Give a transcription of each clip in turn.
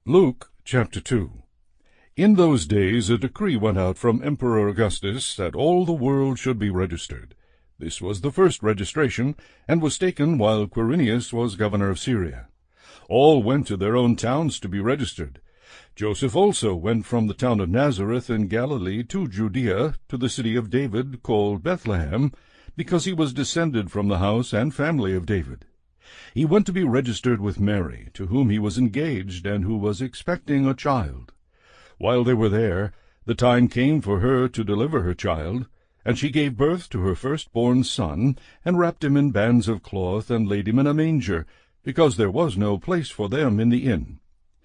Luke chapter 2. In those days a decree went out from Emperor Augustus that all the world should be registered. This was the first registration, and was taken while Quirinius was governor of Syria. All went to their own towns to be registered. Joseph also went from the town of Nazareth in Galilee to Judea, to the city of David, called Bethlehem, because he was descended from the house and family of David. He went to be registered with Mary, to whom he was engaged, and who was expecting a child. While they were there, the time came for her to deliver her child, and she gave birth to her firstborn son, and wrapped him in bands of cloth, and laid him in a manger, because there was no place for them in the inn.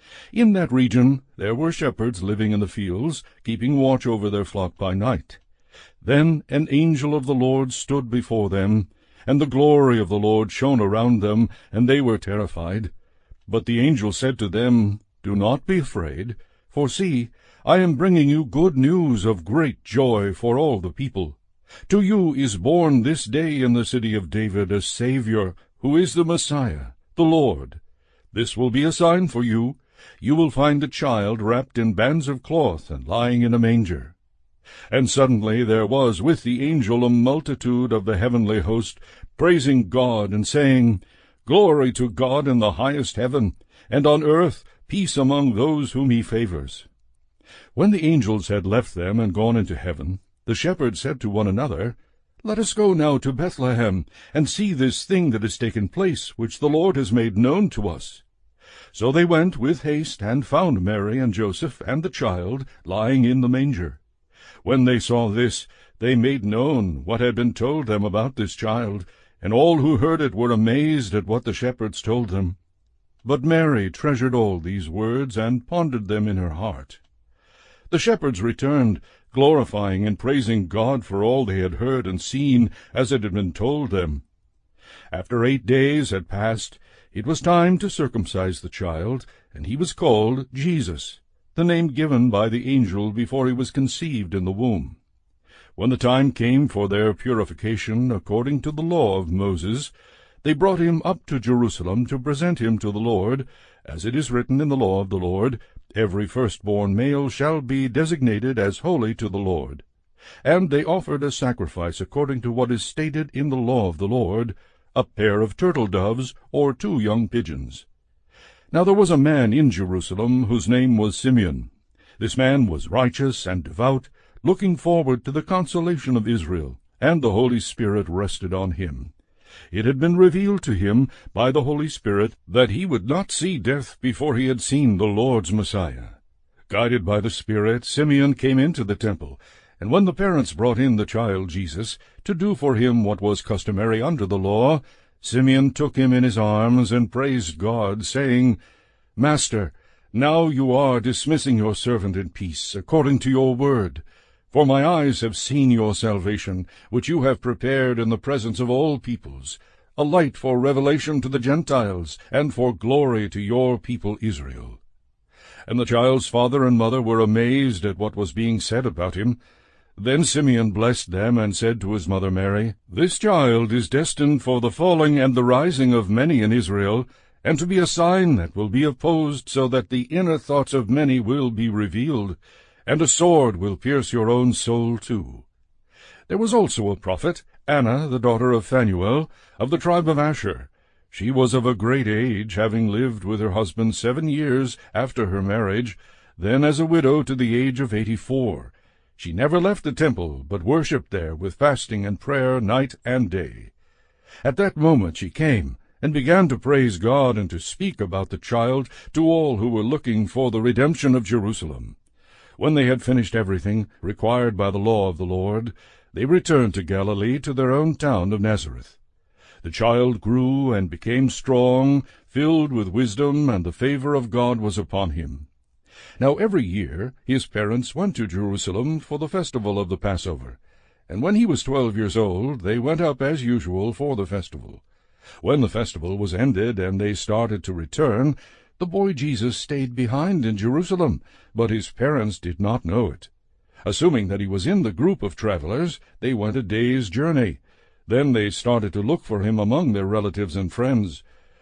In that region there were shepherds living in the fields, keeping watch over their flock by night. Then an angel of the Lord stood before them, and the glory of the Lord shone around them, and they were terrified. But the angel said to them, "Do not be afraid, for see, I am bringing you good news of great joy for all the people. To you is born this day in the city of David a Savior, who is the Messiah, the Lord. This will be a sign for you. You will find a child wrapped in bands of cloth and lying in a manger." And suddenly there was with the angel a multitude of the heavenly host, praising God and saying, "Glory to God in the highest heaven, and on earth peace among those whom he favors." When the angels had left them and gone into heaven, the shepherds said to one another, "Let us go now to Bethlehem, and see this thing that has taken place, which the Lord has made known to us." So they went with haste, and found Mary and Joseph and the child lying in the manger. When they saw this, they made known what had been told them about this child, and all who heard it were amazed at what the shepherds told them. But Mary treasured all these words, and pondered them in her heart. The shepherds returned, glorifying and praising God for all they had heard and seen, as it had been told them. After 8 days had passed, it was time to circumcise the child, and he was called Jesus, the name given by the angel before he was conceived in the womb. When the time came for their purification according to the law of Moses, they brought him up to Jerusalem to present him to the Lord, as it is written in the law of the Lord, "Every firstborn male shall be designated as holy to the Lord." And they offered a sacrifice according to what is stated in the law of the Lord, a pair of turtle doves or 2 young pigeons. Now there was a man in Jerusalem whose name was Simeon. This man was righteous and devout, looking forward to the consolation of Israel, and the Holy Spirit rested on him. It had been revealed to him by the Holy Spirit that he would not see death before he had seen the Lord's Messiah. Guided by the Spirit, Simeon came into the temple, and when the parents brought in the child Jesus, to do for him what was customary under the law, Simeon took him in his arms and praised God, saying, "Master, now you are dismissing your servant in peace, according to your word. For my eyes have seen your salvation, which you have prepared in the presence of all peoples, a light for revelation to the Gentiles, and for glory to your people Israel." And the child's father and mother were amazed at what was being said about him. Then Simeon blessed them, and said to his mother Mary, "This child is destined for the falling and the rising of many in Israel, and to be a sign that will be opposed, so that the inner thoughts of many will be revealed, and a sword will pierce your own soul too." There was also a prophet, Anna, the daughter of Phanuel, of the tribe of Asher. She was of a great age, having lived with her husband 7 years after her marriage, then as a widow to the age of 84. She never left the temple, but worshipped there with fasting and prayer night and day. At that moment she came, and began to praise God and to speak about the child to all who were looking for the redemption of Jerusalem. When they had finished everything required by the law of the Lord, they returned to Galilee, to their own town of Nazareth. The child grew and became strong, filled with wisdom, and the favor of God was upon him. Now every year his parents went to Jerusalem for the festival of the Passover, and when he was 12 years old, they went up as usual for the festival. When the festival was ended and they started to return, the boy Jesus stayed behind in Jerusalem, but his parents did not know it. Assuming that he was in the group of travelers, they went a day's journey. Then they started to look for him among their relatives and friends.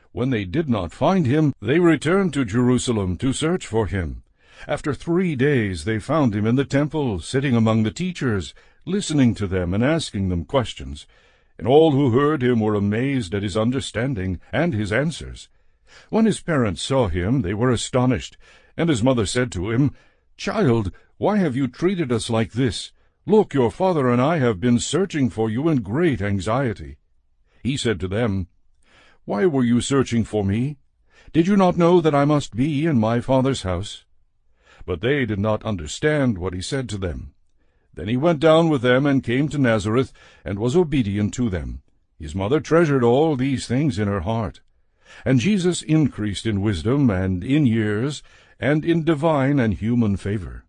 When they did not find him, they returned to Jerusalem to search for him. After 3 days they found him in the temple, sitting among the teachers, listening to them and asking them questions. And all who heard him were amazed at his understanding and his answers. When his parents saw him, they were astonished. And his mother said to him, "Child, why have you treated us like this? Look, your father and I have been searching for you in great anxiety." He said to them, "Why were you searching for me? Did you not know that I must be in my father's house?" But they did not understand what he said to them. Then he went down with them and came to Nazareth, and was obedient to them. His mother treasured all these things in her heart. And Jesus increased in wisdom and in years, and in divine and human favor.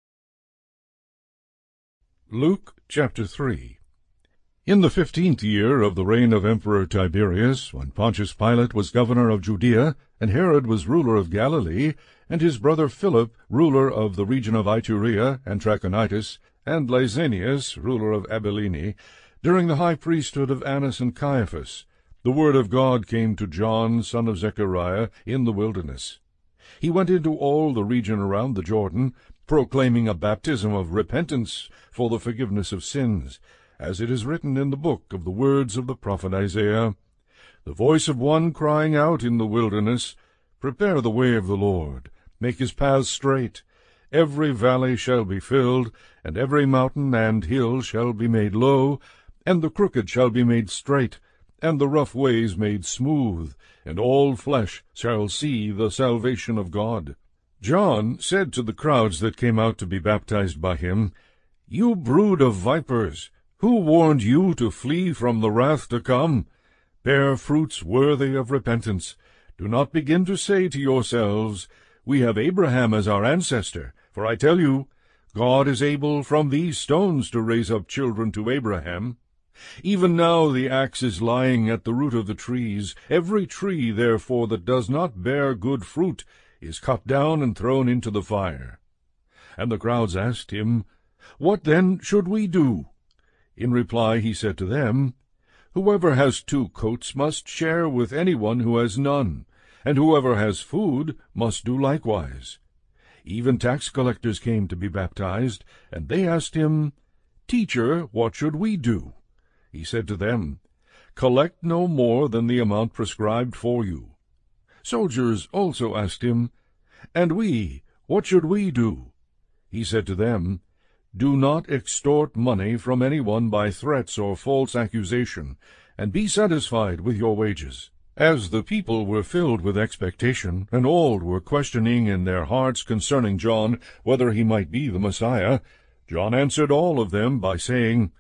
Luke chapter 3. In the 15th year of the reign of Emperor Tiberius, when Pontius Pilate was governor of Judea, and Herod was ruler of Galilee, and his brother Philip ruler of the region of Iturea and Trachonitis, and Lysanias ruler of Abilene, during the high priesthood of Annas and Caiaphas, the word of God came to John, son of Zechariah, in the wilderness. He went into all the region around the Jordan, proclaiming a baptism of repentance for the forgiveness of sins, as it is written in the book of the words of the prophet Isaiah, "The voice of one crying out in the wilderness, Prepare the way of the Lord, make his paths straight. Every valley shall be filled, and every mountain and hill shall be made low, and the crooked shall be made straight, and the rough ways made smooth, and all flesh shall see the salvation of God." John said to the crowds that came out to be baptized by him, "You brood of vipers, who warned you to flee from the wrath to come? Bear fruits worthy of repentance. Do not begin to say to yourselves, 'We have Abraham as our ancestor,' for I tell you, God is able from these stones to raise up children to Abraham. Even now the axe is lying at the root of the trees. Every tree, therefore, that does not bear good fruit is cut down and thrown into the fire." And the crowds asked him, "What then should we do?" In reply he said to them, "Whoever has 2 coats must share with anyone who has none, and whoever has food must do likewise." Even tax collectors came to be baptized, and they asked him, "Teacher, what should we do?" He said to them, "Collect no more than the amount prescribed for you." Soldiers also asked him, "And we, what should we do?" He said to them, "Do not extort money from anyone by threats or false accusation, and be satisfied with your wages." As the people were filled with expectation, and all were questioning in their hearts concerning John whether he might be the Messiah, John answered all of them by saying,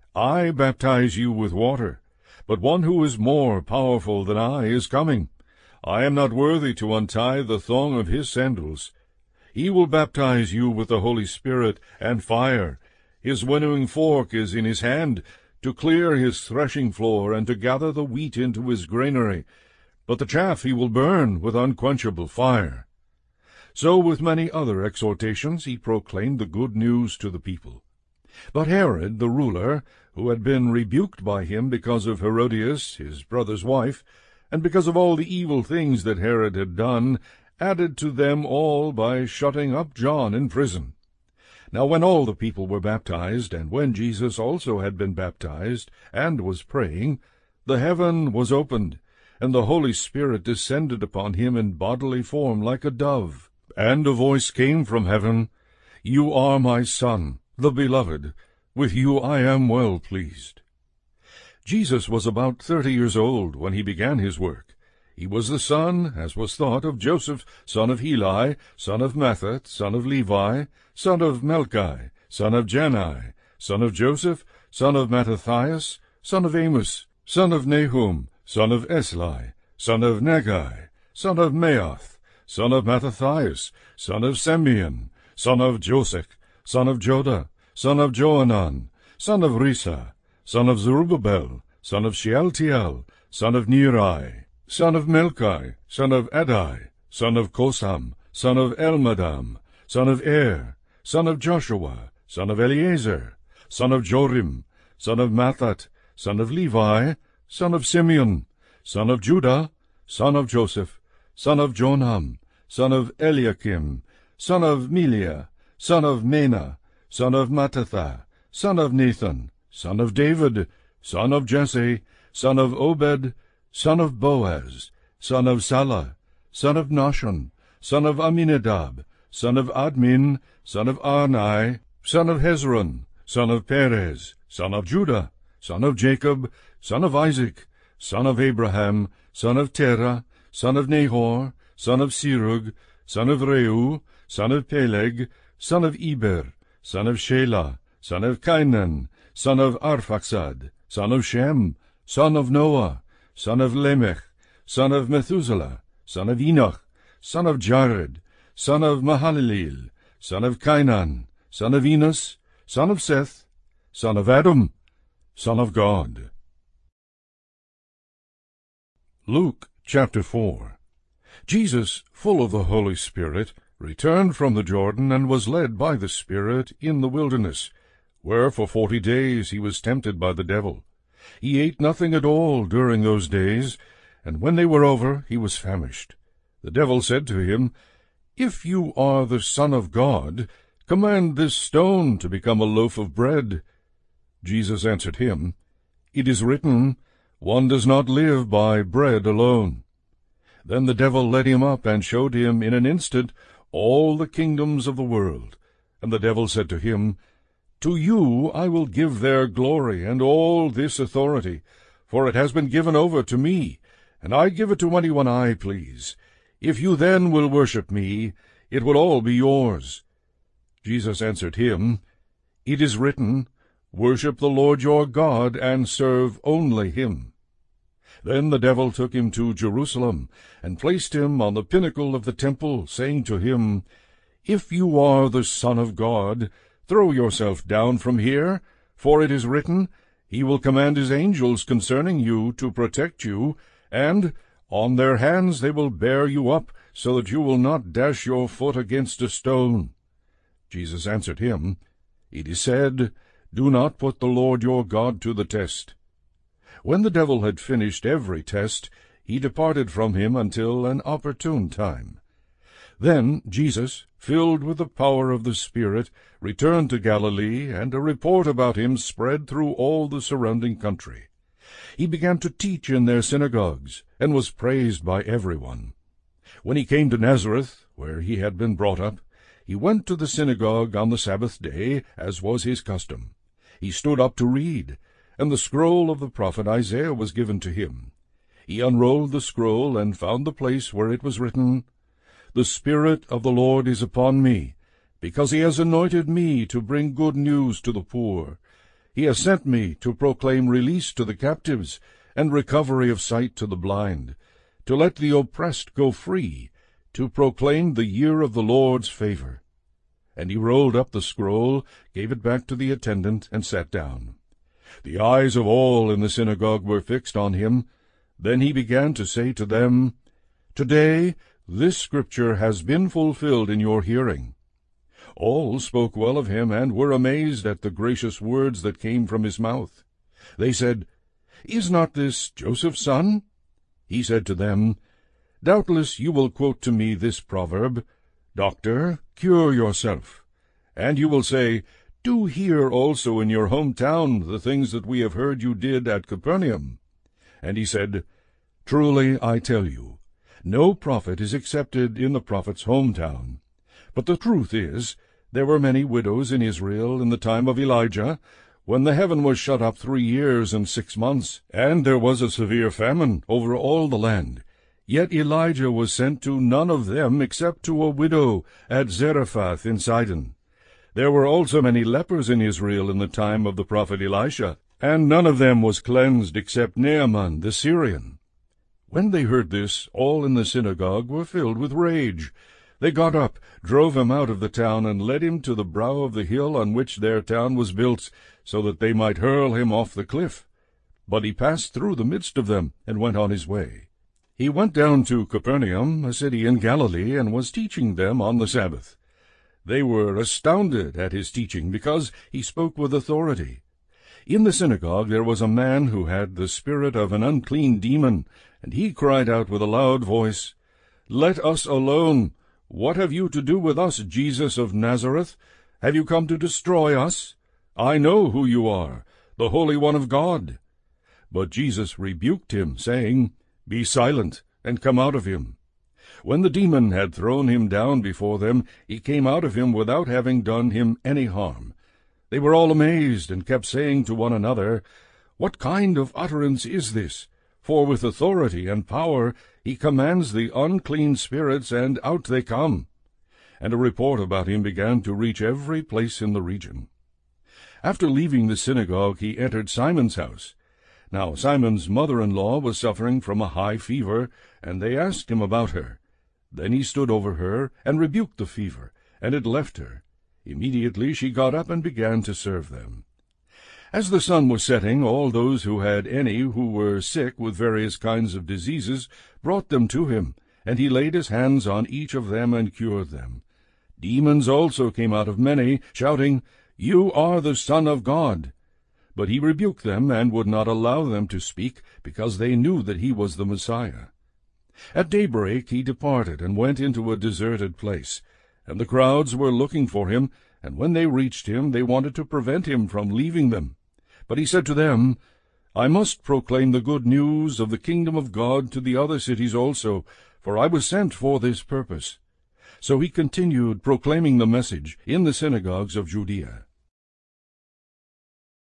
"I baptize you with water, but one who is more powerful than I is coming. I am not worthy to untie the thong of his sandals. He will baptize you with the Holy Spirit and fire. His winnowing fork is in his hand, to clear his threshing floor and to gather the wheat into his granary, but the chaff he will burn with unquenchable fire." So with many other exhortations he proclaimed the good news to the people. But Herod the ruler, who had been rebuked by him because of Herodias, his brother's wife, and because of all the evil things that Herod had done, added to them all by shutting up John in prison. Now when all the people were baptized, and when Jesus also had been baptized, and was praying, the heaven was opened, and the Holy Spirit descended upon him in bodily form like a dove. And a voice came from heaven, "You are my Son, the Beloved. With you I am well pleased." Jesus was about 30 years old when he began his work. He was the son, as was thought, of Joseph, son of Heli, son of Mathat, son of Levi, son of Melchi, son of Jannai, son of Joseph, son of Mattathias, son of Amos, son of Nahum, son of Esli, son of Negai, son of Maath, son of Mattathias, son of Simeon, son of Josech, son of Joda, son of Joanan, son of Risa, son of Zerubbabel, son of Shealtiel, son of Neri, son of Melchi, son of Adai, son of Kosam, son of Elmadam, son of Er, son of Joshua, son of Eliezer, son of Jorim, son of Mathat, son of Levi, son of Simeon, son of Judah, son of Joseph, son of Jonam, son of Eliakim, son of Melea, son of Mena, son of Mattatha, son of Nathan, son of David, son of Jesse, son of Obed, son of Boaz, son of Salah, son of Nahshon, son of Aminadab, son of Admin, son of Arni, son of Hezron, son of Perez, son of Judah, son of Jacob, son of Isaac, son of Abraham, son of Terah, son of Nahor, son of Serug, son of Reu, son of Peleg, son of Eber, son of Shelah, son of Cainan, son of Arphaxad, son of Shem, son of Noah, son of Lamech, son of Methuselah, son of Enoch, son of Jared, son of Mahalaleel, son of Cainan, son of Enos, son of Seth, son of Adam, son of God. Luke chapter 4. Jesus, full of the Holy Spirit, returned from the Jordan, and was led by the Spirit in the wilderness, where for 40 days he was tempted by the devil. He ate nothing at all during those days, and when they were over, he was famished. The devil said to him, "If you are the Son of God, command this stone to become a loaf of bread." Jesus answered him, "It is written, one does not live by bread alone." Then the devil led him up and showed him in an instant all the kingdoms of the world. And the devil said to him, "To you I will give their glory and all this authority, for it has been given over to me, and I give it to anyone I please. If you then will worship me, it will all be yours." Jesus answered him, "It is written, Worship the Lord your God, and serve only him." Then the devil took him to Jerusalem, and placed him on the pinnacle of the temple, saying to him, "If you are the Son of God, throw yourself down from here, for it is written, He will command His angels concerning you to protect you, and on their hands they will bear you up, so that you will not dash your foot against a stone." Jesus answered him, "It is said, Do not put the Lord your God to the test." When the devil had finished every test, he departed from him until an opportune time. Then Jesus, filled with the power of the Spirit, returned to Galilee, and a report about him spread through all the surrounding country. He began to teach in their synagogues, and was praised by everyone. When he came to Nazareth, where he had been brought up, he went to the synagogue on the Sabbath day, as was his custom. He stood up to read, and the scroll of the prophet Isaiah was given to him. He unrolled the scroll, and found the place where it was written, "The Spirit of the Lord is upon me, because he has anointed me to bring good news to the poor. He has sent me to proclaim release to the captives, and recovery of sight to the blind, to let the oppressed go free, to proclaim the year of the Lord's favor." And he rolled up the scroll, gave it back to the attendant, and sat down. The eyes of all in the synagogue were fixed on him. Then he began to say to them, "Today this scripture has been fulfilled in your hearing." All spoke well of him, and were amazed at the gracious words that came from his mouth. They said, "Is not this Joseph's son?" He said to them, "Doubtless you will quote to me this proverb, 'Doctor, cure yourself.' And you will say, 'Do here also in your hometown the things that we have heard you did at Capernaum.'" And he said, "Truly I tell you, no prophet is accepted in the prophet's hometown. But the truth is, there were many widows in Israel in the time of Elijah, when the heaven was shut up 3 years and 6 months, and there was a severe famine over all the land. Yet Elijah was sent to none of them except to a widow at Zarephath in Sidon. There were also many lepers in Israel in the time of the prophet Elisha, and none of them was cleansed except Naaman the Syrian." When they heard this, all in the synagogue were filled with rage. They got up, drove him out of the town, and led him to the brow of the hill on which their town was built, so that they might hurl him off the cliff. But he passed through the midst of them, and went on his way. He went down to Capernaum, a city in Galilee, and was teaching them on the Sabbath. They were astounded at his teaching, because he spoke with authority. In the synagogue there was a man who had the spirit of an unclean demon, and he cried out with a loud voice, "Let us alone! What have you to do with us, Jesus of Nazareth? Have you come to destroy us? I know who you are, the Holy One of God." But Jesus rebuked him, saying, "Be silent, and come out of him." When the demon had thrown him down before them, he came out of him without having done him any harm. They were all amazed, and kept saying to one another, "What kind of utterance is this? For with authority and power he commands the unclean spirits, and out they come." And a report about him began to reach every place in the region. After leaving the synagogue, he entered Simon's house. Now Simon's mother-in-law was suffering from a high fever, and they asked him about her. Then he stood over her, and rebuked the fever, and it left her. Immediately she got up and began to serve them. As the sun was setting, all those who had any who were sick with various kinds of diseases brought them to him, and he laid his hands on each of them and cured them. Demons also came out of many, shouting, "You are the Son of God." But he rebuked them, and would not allow them to speak, because they knew that he was the Messiah. At daybreak he departed, and went into a deserted place. And the crowds were looking for him, and when they reached him, they wanted to prevent him from leaving them. But he said to them, "I must proclaim the good news of the kingdom of God to the other cities also, for I was sent for this purpose." So he continued proclaiming the message in the synagogues of Judea.